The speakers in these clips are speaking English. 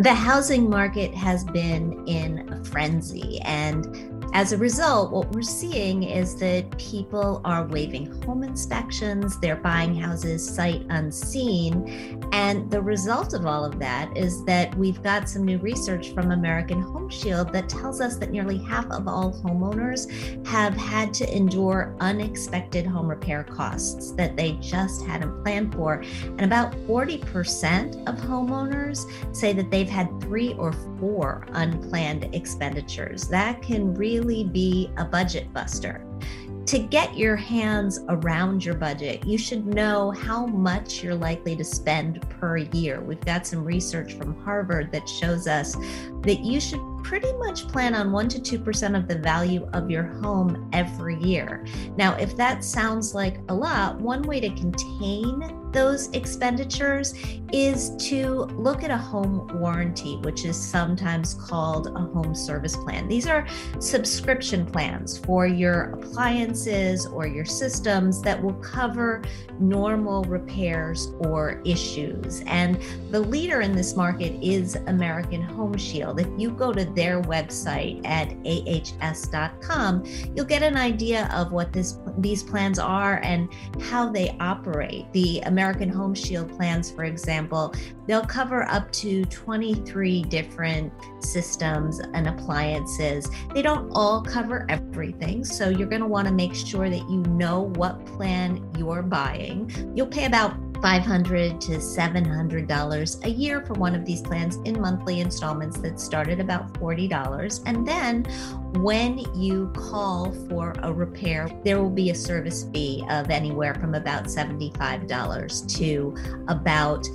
The housing market has been in a frenzy, and as a result, what we're seeing is that people are waiving home inspections, they're buying houses sight unseen, and the result of all of that is that we've got some new research from American Home Shield that tells us that nearly half of all homeowners have had to endure unexpected home repair costs that they just hadn't planned for. And about 40% of homeowners say that they've had 3 or 4 unplanned expenditures. That can really be a budget buster. To get your hands around your budget, you should know how much you're likely to spend per year. We've got some research from Harvard that shows us that you should pretty much plan on 1 to 2% of the value of your home every year. Now, if that sounds like a lot, one way to contain those expenditures is to look at a home warranty, which is sometimes called a home service plan. These are subscription plans for your appliances or your systems that will cover normal repairs or issues. And the leader in this market is American Home Shield. If you go to their website at ahs.com, you'll get an idea of what these plans are and how they operate. The American Home Shield plans, for example, they'll cover up to 23 different systems and appliances. They don't all cover everything, so you're going to want to make sure that you know what plan you're buying. You'll pay about $500 to $700 a year for one of these plans in monthly installments that start at about $40. And then when you call for a repair, there will be a service fee of anywhere from about $75 to about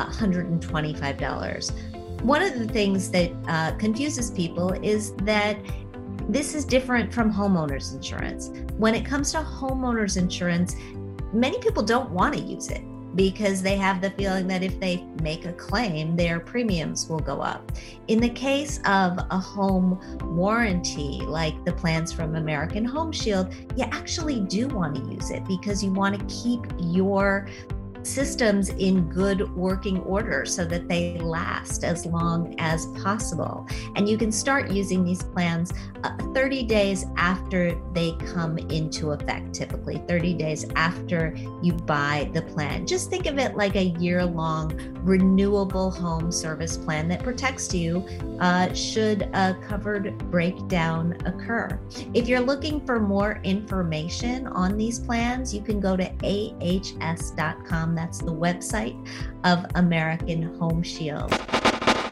$125. One of the things that confuses people is that this is different from homeowners insurance. When it comes to homeowners insurance, many people don't want to use it because they have the feeling that if they make a claim, their premiums will go up. In the case of a home warranty, like the plans from American Home Shield, you actually do want to use it because you want to keep your systems in good working order so that they last as long as possible. And you can start using these plans 30 days after they come into effect, typically 30 days after you buy the plan. Just think of it like a year-long renewable home service plan that protects you should a covered breakdown occur. If you're looking for more information on these plans, you can go to ahs.com. That's the website of American Home Shield.